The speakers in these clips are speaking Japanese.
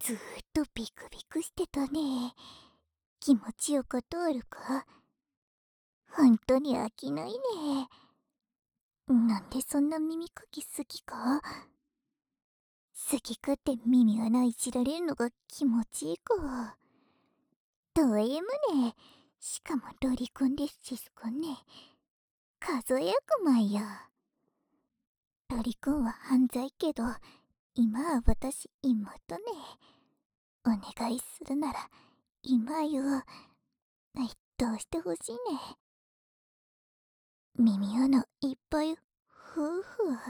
ずーっとビクビクしてたね。気持ちよかとあるか？ほんとに飽きないね。なんでそんな耳かき好きか？好き勝手耳穴いじられるのが気持ちいいか。ド M ね。しかもロリコンでシスコンね。数え役まいや。ロリコンは犯罪けど、今は私妹ね。お願いするなら、今よ。どうしてほしいね。耳穴いっぱい、ふうふう。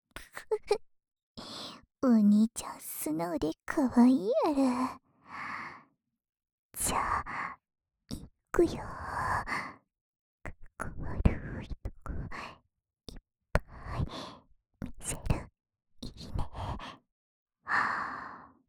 お兄ちゃん素直でかわいいやろ。じゃあ、いくよ。かっこ悪いとこいっぱい見せる。いいね。はあ。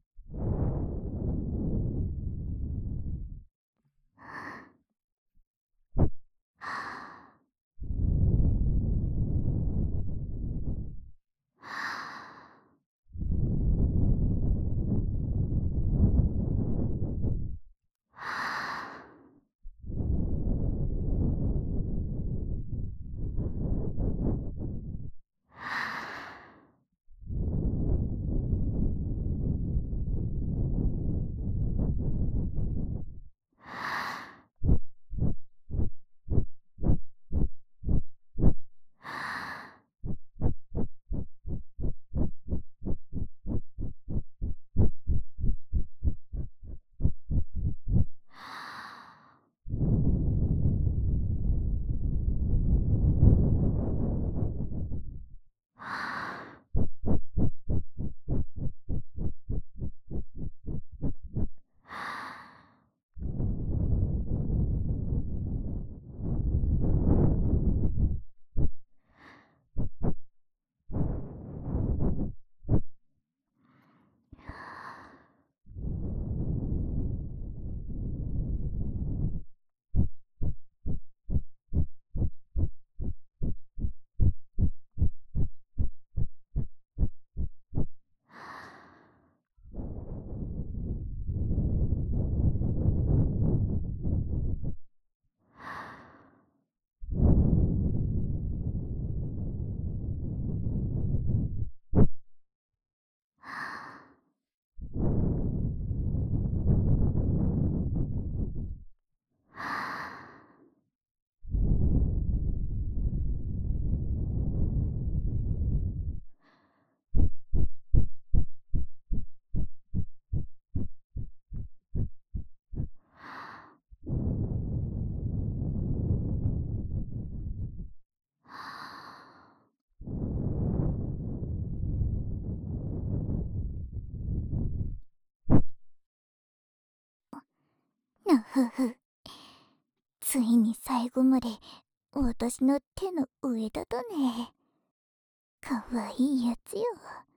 なふふ。ついに最後まで私の手の上だとね。かわいいやつよ。